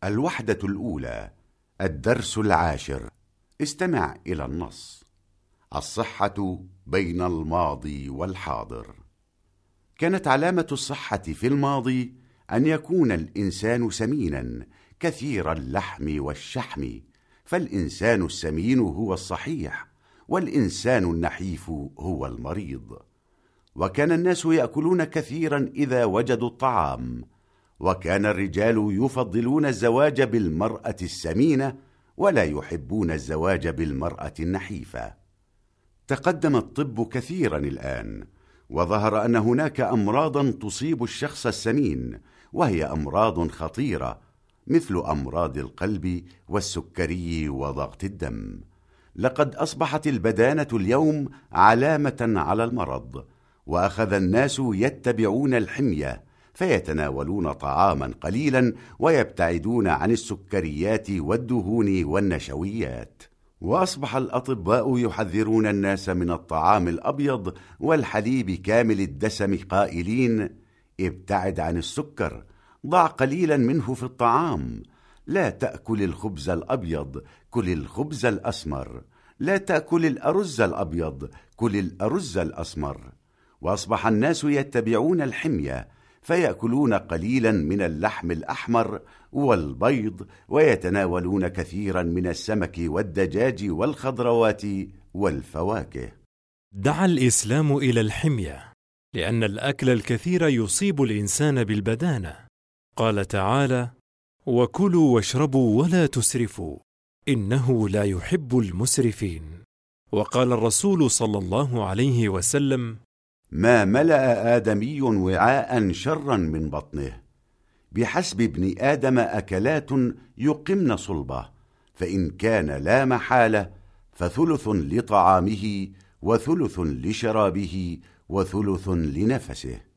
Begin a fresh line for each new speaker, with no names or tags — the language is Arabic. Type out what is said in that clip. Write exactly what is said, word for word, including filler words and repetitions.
الوحدة الأولى، الدرس العاشر. استمع إلى النص. الصحة بين الماضي والحاضر. كانت علامة الصحة في الماضي أن يكون الإنسان سمينا كثير اللحم والشحم، فالإنسان السمين هو الصحيح، والإنسان النحيف هو المريض. وكان الناس يأكلون كثيرا إذا وجدوا الطعام، وكان الرجال يفضلون الزواج بالمرأة السمينة ولا يحبون الزواج بالمرأة النحيفة. تقدم الطب كثيرا الآن، وظهر أن هناك أمراضا تصيب الشخص السمين، وهي أمراض خطيرة مثل أمراض القلب والسكري وضغط الدم. لقد أصبحت البدانة اليوم علامة على المرض، وأخذ الناس يتبعون الحمية فيتناولون طعاما قليلا ويبتعدون عن السكريات والدهون والنشويات. وأصبح الأطباء يحذرون الناس من الطعام الأبيض والحليب كامل الدسم قائلين: ابتعد عن السكر، ضع قليلا منه في الطعام، لا تأكل الخبز الأبيض، كل الخبز الأسمر، لا تأكل الأرز الأبيض، كل الأرز الأسمر. وأصبح الناس يتبعون الحمية فيأكلون قليلا من اللحم الأحمر والبيض، ويتناولون كثيرا من السمك والدجاج والخضروات والفواكه.
دعا الإسلام إلى الحمية لأن الأكل الكثير يصيب الإنسان بالبدانة. قال تعالى: وكلوا واشربوا ولا تسرفوا إنه لا يحب المسرفين. وقال الرسول صلى الله عليه وسلم:
ما ملأ آدمي وعاء شرا من بطنه، بحسب ابن آدم أكلات يقمن صلبه، فإن كان لا محالة فثلث لطعامه وثلث لشرابه وثلث لنفسه.